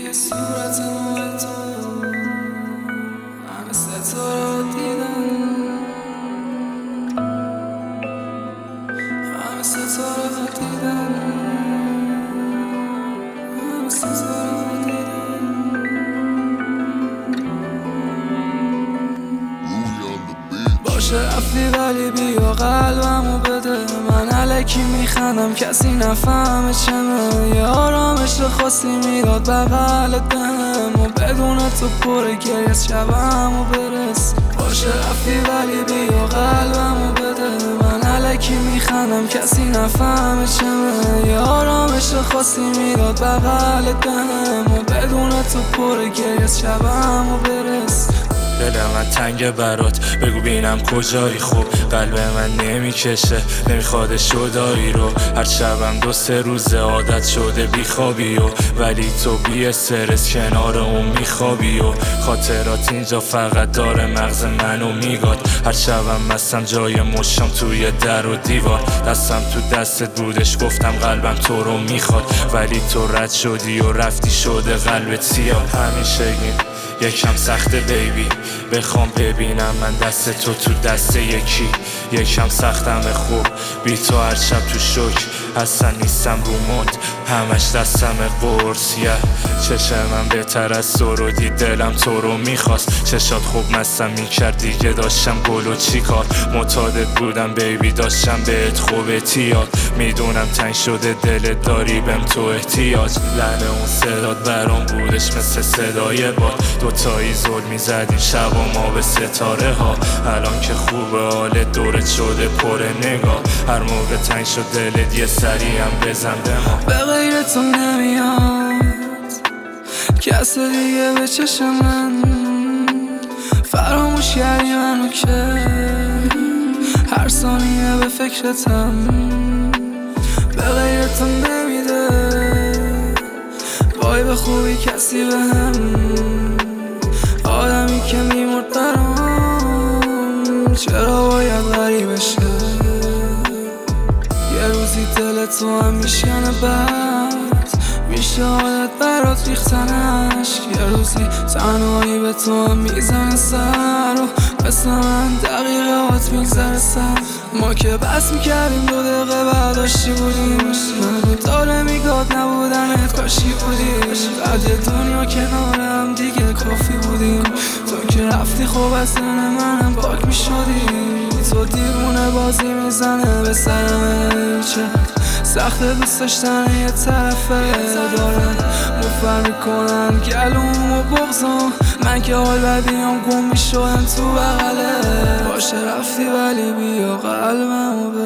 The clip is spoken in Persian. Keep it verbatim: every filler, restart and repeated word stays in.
توی صورت موه تو همه ستاره دیدن، همه ستاره دیدن، همه ستاره دیدن. باشه رفتی ولی بیا قلبمو بده، من الکی میخندم کسی نفهمه چمه، یه آرامش خاصی میداد بغلت بهم و بدون تو پر گریه شبمو برس. باشه رفتی ولی بیا قلبمو بده، من الکی میخندم کسی نفهمه چمه، یه آرامش خاصی میداد بغلت بهم و بدون تو پر گریه شبمو برس. دل من تنگ برات بگو بینم کجایی، خوب قلب من نمیکشه نمیخواد شدایی رو، هر شبم دو سه روزه عادت شده بیخوابی و ولی تو بی استرس کنار اون میخوابی و خاطرات اینجا فقط داره مغز منو میگاد، هر شبم مستم جای مشام توی در و دیوار، دستم تو دستت بودش گفتم قلبم تو رو میخواد، ولی تو رد شدی و رفتی شده قلبت سیاه. همیشگی یکم سخته بیبی بخوام ببینم من دست تو تو دست یکی، یکم سختم خوب بی تو هر شب تو شوک اصلا نیستم رو مد، همش دستم قرص یه چشم من بهتر از تو رو دید، دلم تو رو میخواست، چشات خوب مستم میکرد دیگه داشتم گل و چی کار، معتادت بودم بیبی داشتم بهت خوب احتیاط، میدونم تنگ شده دلت داری بهم تو احتیاج، لحن اون صدات برام بودش مثل صدای باد، دوتایی زل میزدیم شب و ما به ستاره ها، الان که خوبه حالت دورت شده پر نگاه، هر موقع تنگ شد دلت یه سری هم بزن به ما. به غیر تو نمیاد کس دیگه به چشم من، فراموش کردی منو که هر ثانیه به فکرتم، به غیر تو نمیده وای به خوبی کسی به هم، آدمی که میمرد برام چرا باید غریبه شه، یه روزی دل تو هم میشکنه بد میشه حالت برات ریختنش، یه روزی تنهایی به تو هم میزنه سر و مثل من دقیقات میگذره سر، ما که بس میکردیم دو دقیقه برداشتی بودیم، من داره میگاد نبودنت کاشی بودیم، بعد دنیا کنارم دیگه کافی بودیم، تو که رفتی خوب از دن منم باک میشدیم، تو دیوونه بازی میزنه به سرم، چه سخت دوست داشتن یه طرفه دارن مفر میکنن گلوم و بغضم، من که حال بدیام گم میشدن تو بغله. باشه رفتی ولی بیا قلبمو